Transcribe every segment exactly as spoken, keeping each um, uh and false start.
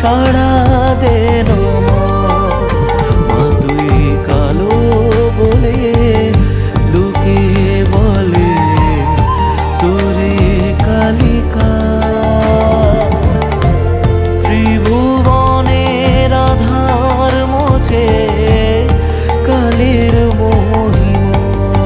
সাড়া দেন মা তুই কালো বলে লোকে বলে তোরে কালিকা। ত্রিভুবনের আধার মোছে কালের মহিমা।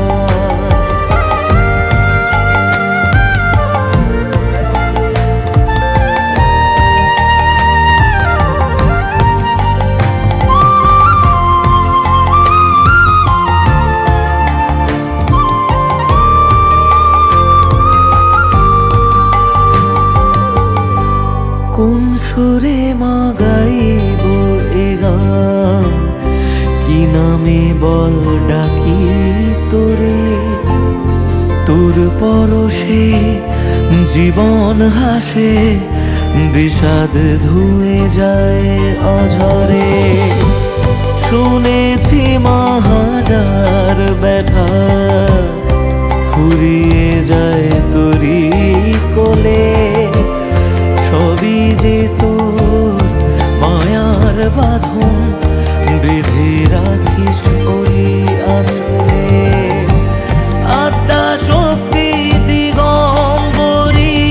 কোন সুরে মা গাইব এ গান, কি নামে বল ডাকি তোরে। তোর পরশে জীবন হাসে, বিষাদ ধুয়ে যায় অঝরে। শুনেছি মা হাজার ব্যথা ফুরিয়ে যায় তোরি কোলে। সবই যে তোর মায়ার বাঁধন, বেঁধে রাখিস ওই আঁচলে। আত্মা শক্তি দিগম্বরী,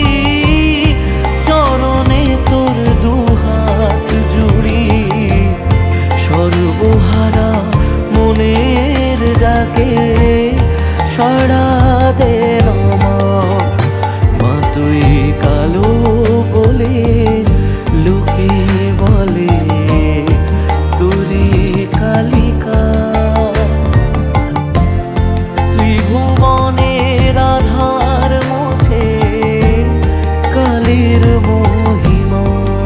চরণে তোর দুহাত জুড়ি। সর্বহারা মনের ডাকে সাড়া দে মা। মা তুই কালো বলে লোকে বলে তোরে কালিকা। ত্রিভুবনের আধার মোছে কালের মহিমা।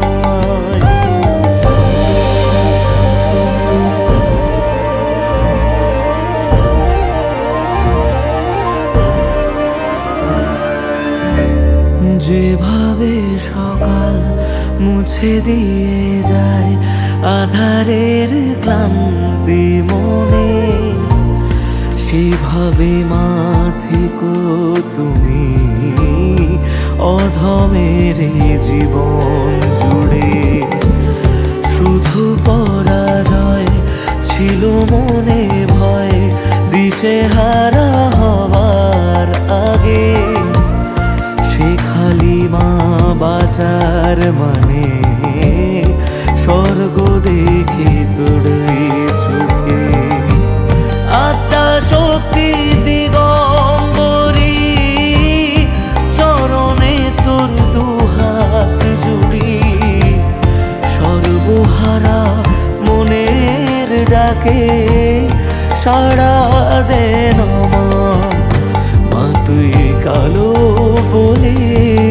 যেভাবে সকাল মুছে দিয়ে যায় আধারের ক্লান্তি মনে, সেভাবে মা থেকো তুমি অধমের জীবন জুড়ে। শুধু পরাজয় ছিল মনে ভয়, দিশেহারা হওয়ার আগে। খালি মা বাঁচার মানে স্বর্গ দেখে তোর চোখে। আত্মা শক্তি দিগম্বরী, চরণে তোর দুহাত জুড়ি। সর্বহারা মনের ডাকে সাড়া দে মা। মা তুই কালো বলে